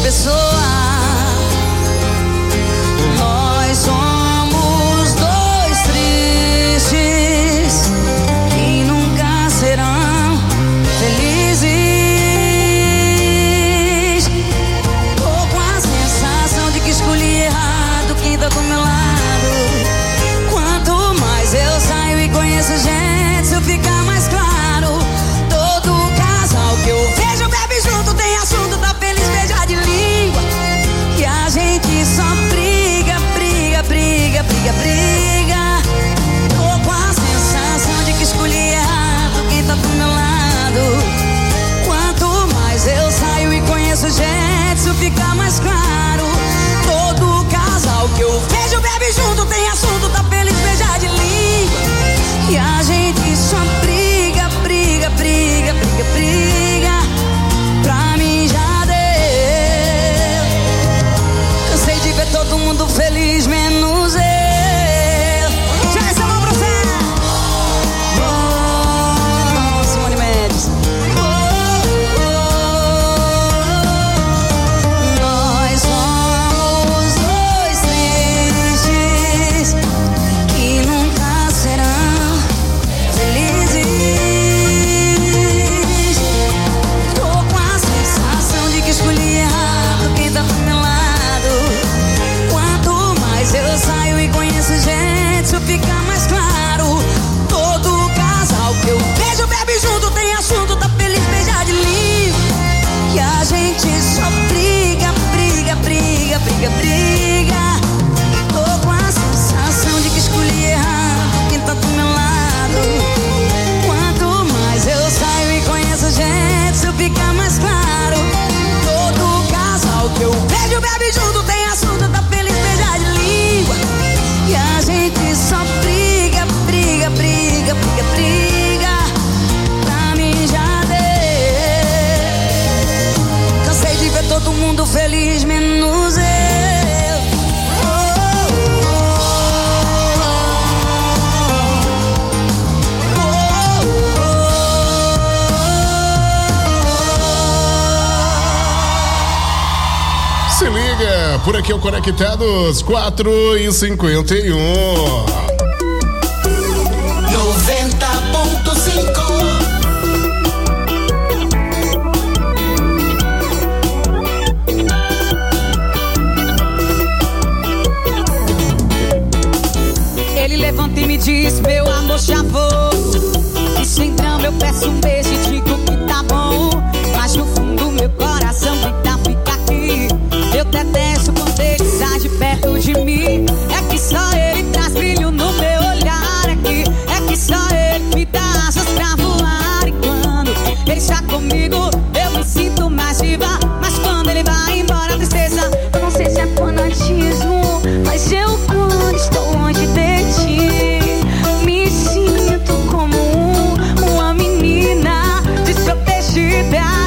pessoa. Nós somos dois tristes que nunca serão felizes. Tô com a sensação de que escolhi errado quem tá do meu lado. Quanto mais eu saio e conheço gente, isso fica mais claro. Todo casal que eu vejo bebe junto, tem assunto, tá feliz, beija de língua. E a gente só briga, briga, briga, briga, briga. Tô com a sensação de que escolhi errado quem tá do meu lado. Quanto mais eu saio e conheço gente, isso fica mais claro. Todo casal que eu vejo bebe junto, tem assunto, tá feliz, beija de língua. E a gente só briga, briga, briga, briga, briga. Pra mim já deu. Cansei de ver todo mundo feliz, menos eu. Já essa mão pra você. Oh, Simone Mendes. Nós somos dois tristes que nunca serão felizes. Tô com a sensação de que escolhi errado quem tá do meu lado. Quanto mais eu saio e conheço gente, isso fica mais claro. Todo casal que eu vejo bebe junto, tem assunto, tá feliz, beija de língua. E a gente só briga, briga, briga, briga, briga. Tô com a sensação de que escolhi errado quem tá do meu lado. Quanto mais eu saio e conheço gente, isso fica mais claro. Todo casal que eu vejo bebe junto, tem assunto, tá feliz, beija de língua. E a gente só briga, briga, briga, briga, briga. Pra mim já deu. Cansei de ver todo mundo feliz, menos eu. Se liga, por aqui é o Conectados 4h51. 90.5. Ele levanta e me diz, meu amor, já vou. E sem drama eu peço um beijo.